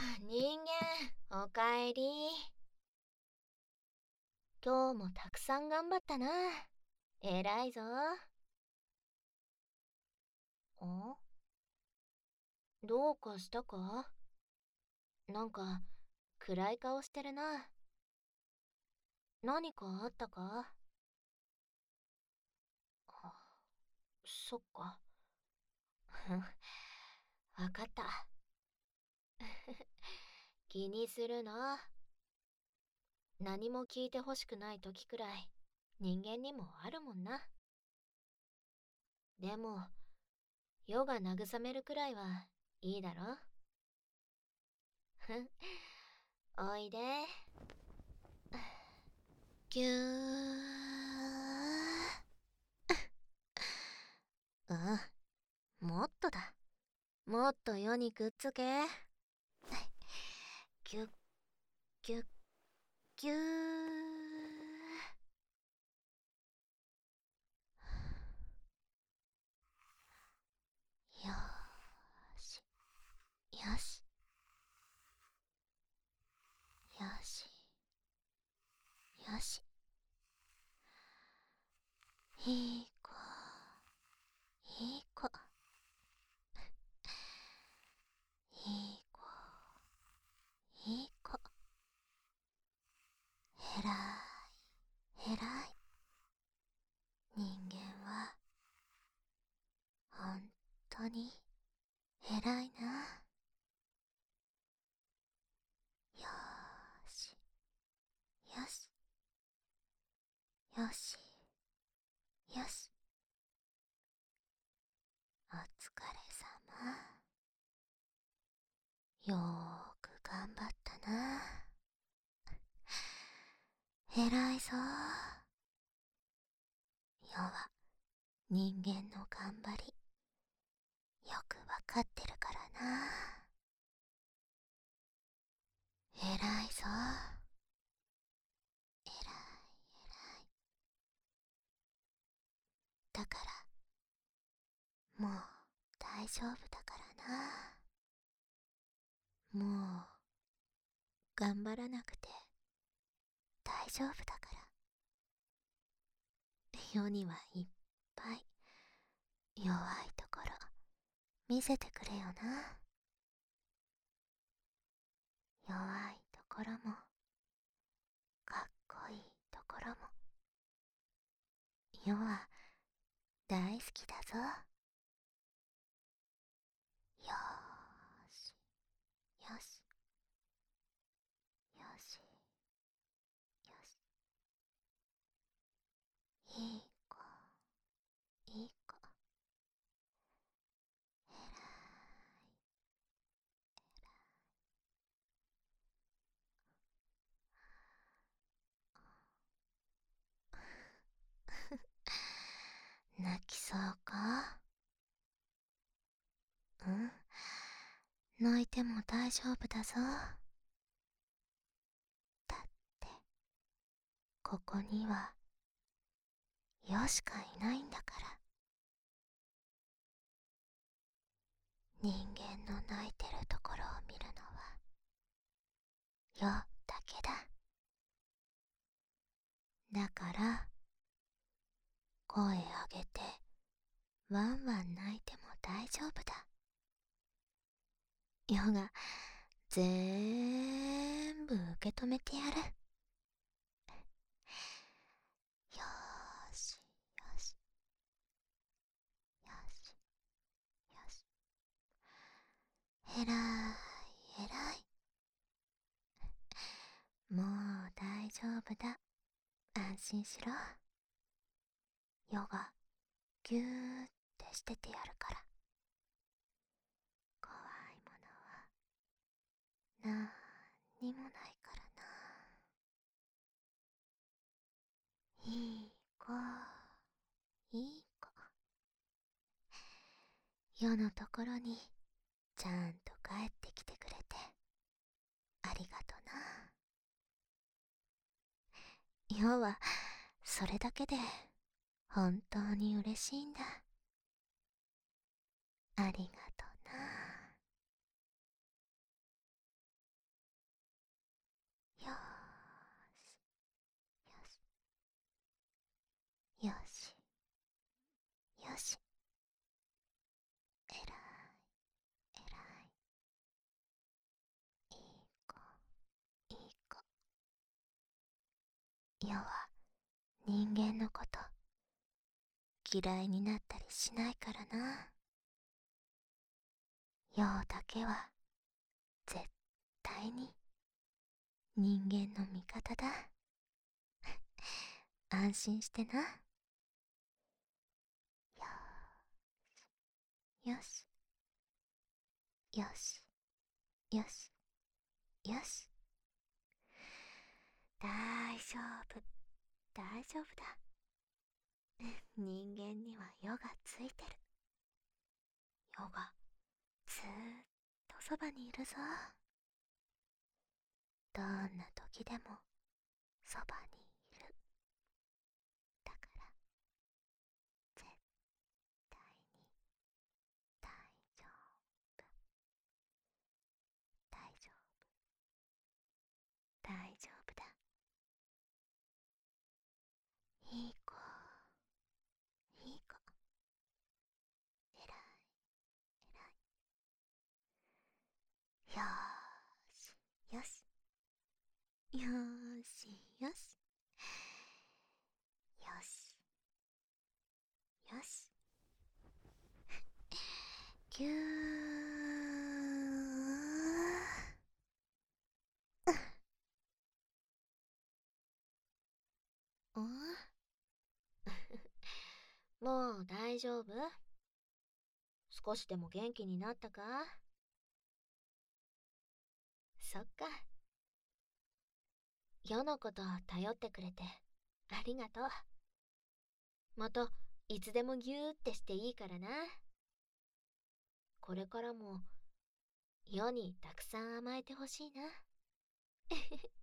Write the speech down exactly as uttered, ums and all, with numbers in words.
人間、おかえり。今日もたくさん頑張ったな。偉いぞ。ん？どうかしたか？なんか、暗い顔してるな。何かあったか？あ、そっか。ふん、わかった。気にするな。何も聞いてほしくない時くらい、人間にもあるもんな。でも、夜が慰めるくらいはいいだろ。ふん、おいで。ぎゅー。うん、もっとだ。もっと世にくっつけ。ぎゅっぎゅっぎゅー。よーし、よし、よし、よし。いい子、いい子、いい子、いい子。えらい、えらい。人間は、ほんとに、えらいな。よーし、よし、よし、よし。お疲れさま。よーく頑張ったな。えらいぞ。世は人間の頑張り、よくわかってるからな。えらいぞ。えらい、えらい。だから、もう大丈夫だからな。もう、頑張らなくて大丈夫だから。世にはいっぱい弱いところ見せてくれよな。弱いところもかっこいいところも世は大好きだぞ。よーし、よし、よし、よし。いい子、いい子。えらい。泣きそうか？うん、泣いても大丈夫だぞ。だってここにはよしかいないんだから。人間の泣いてるところを見るのはよだけだ。だから声上げてワンワン泣いても大丈夫だ。世がぜーんぶ受け止めてやる。よーし、よし、よし、よし。えらい、えらい。もう大丈夫だ。安心しろ。世がぎゅーってしててやるから。怖いものはなんにもないからな。いい子、いい子。世のところにちゃんと帰ってきてくれてありがとな。世はそれだけで本当に嬉しいんだ。ありがとな。 人間のこと嫌いになったりしないからな。陽だけは絶対に人間の味方だ。安心してな。よしよしよしよし。大丈夫大丈夫だ。人間には世がついてる。世がずーっとそばにいるぞ。どんな時でもそばにいる。だから絶対に大丈夫大丈夫大丈夫だ。いい子いい子。えらいえらい。よーしよしよーしよしよしよし。ぎゅーん。もう大丈夫？少しでも元気になったか？そっか。世のことを頼ってくれてありがとう。またいつでもギューってしていいからな。これからも世にたくさん甘えてほしいな。